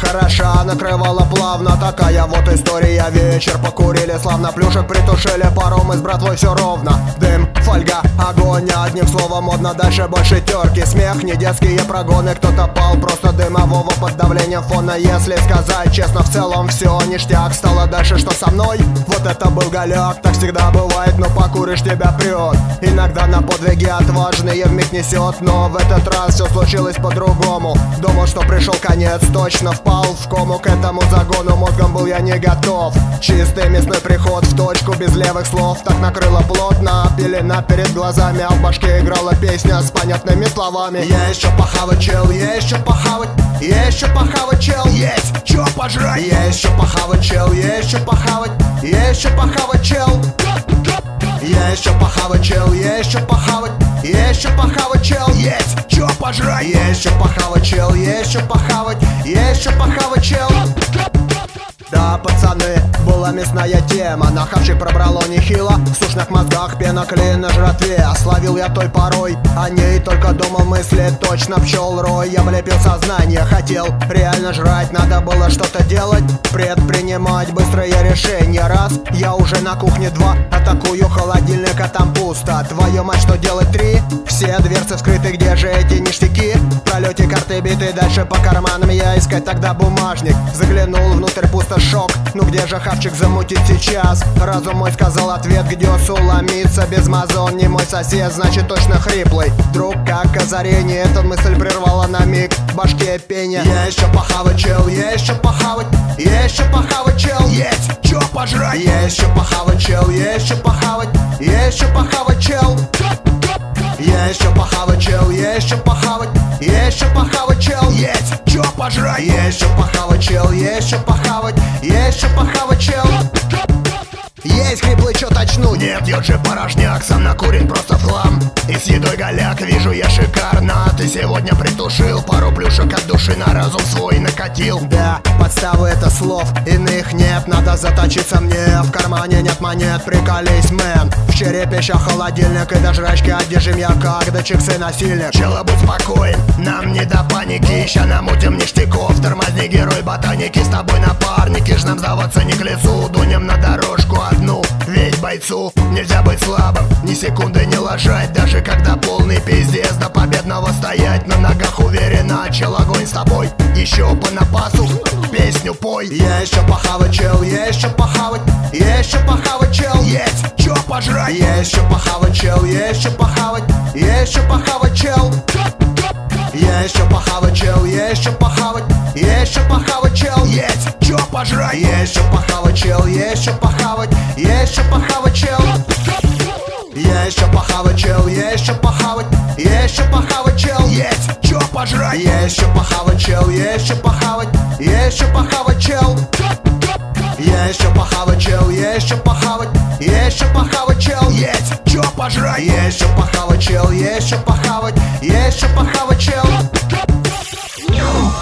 хороша, накрывала плавно. Такая вот история, вечер покурили славно, плюшек притушили, пару мы с братвой все ровно. Дым, фольга, огонь, одним словом модно, дальше больше терки. Смех, не детские прогоны, кто-то пал, просто дымового под давлением фона. Если сказать честно, в целом все ништяк. Стало дальше, что со мной, вот это был голяк. Так всегда бывает, но покуришь, тебя прет. Иногда на подвиги отважные вмиг несет, но в этот раз все случилось по-другому. Думал, что пришел конец, точно впал в кому. К этому загону мозгом был я не готов. Чистый мясной приход в точку, без левых слов. Так накрыло плотно, пелена перед глазами, а в башке играла песня с понятными словами. Есть что похавать, чел, есть что похавать. Есть что похавать, чел, есть что пожрать. Есть что похавать, чел, есть что похавать. Есть что похавать, чел. Есть что похавать, чел, есть что похавать. Есть что похавать, чел, есть что пожрать. Есть что похавать, чел, есть что похавать. Есть что похавать, чел. Да, пацаны, была мясная тема. На хавчик пробрало нехило. В сушных мозгах пена, клей на жратве. Словил я той порой, о ней только думал, мысли точно пчел рой. Я влепил сознание, хотел реально жрать. Надо было что-то делать, предпринимать быстрые решения. Раз, я уже на кухне, два, атакую холодильник, а там пусто. Твою мать, что делать, три? Все дверцы вскрыты, где же эти ништяки? В пролете карты биты, дальше по карманам я искать тогда бумажник. Заглянул внутрь, пусто, шок. Ну где же хавчик замутить сейчас? Разум мой сказал ответ, где суломиться. Без мазон, не мой сосед, значит точно хриплый. Вдруг как озарение, эта мысль прервала на миг в башке пение. Есть что похавать, чел, есть что похавать. Есть что похавать, чел, есть что пожрать. Есть что похавать, чел, есть что похавать. Есть что похавать, чел. Есть что похавать, чел, есть что похавать. Есть что похавать, чел, есть что пожрать. Есть что похавать, чел, есть что похавать. Есть что похавать, чел. Есть хриплый, чё точну? Нет, я же порожняк, сам накурен, просто флам. И с едой голяк, вижу я шикарно. Ты сегодня притушил пару плюшек от души, на разум свой накатил. Да, подставы это слов, иных нет. Надо заточиться мне, в кармане нет монет. Приколись, мэн, в черепе ща холодильник. И до жрачки одержим я как до чиксы насильник. Чела, будь спокоен, нам не до паники. Ща намутим ништяков, тормозни, герой ботаники. С тобой напарники, ж нам сдаваться не к лицу. Дунем на дорожку одну, ведь бойцу нельзя быть слабым, ни секунды не лажать. Даже когда полный пиздец, до победного стоять на ногах уверенно. Чел, огонь с тобой, еще по напасу песню пой. Есть что похавать, чел, есть что похавать. Есть что похавать, чел, есть что пожрать. Есть что похавать, чел, есть что похавать. Есть что похавать, чел. Есть что похавать, чел, есть что похавать. Есть что похавать, чел, есть что пожрать. Есть что похавать, чел, есть что похавать. Есть что похавать, чел. Есть что похавать, чел, есть что похавать. Есть что похавать, чел, есть что пожрать. Есть что похавать, чел, есть что похавать. Есть что похавать, чел. Есть что похавать, чел, есть что похавать. Есть что похавать, чел, есть что пожрать. Есть что похавать, чел, есть что похавать. Есть что похавать, чел.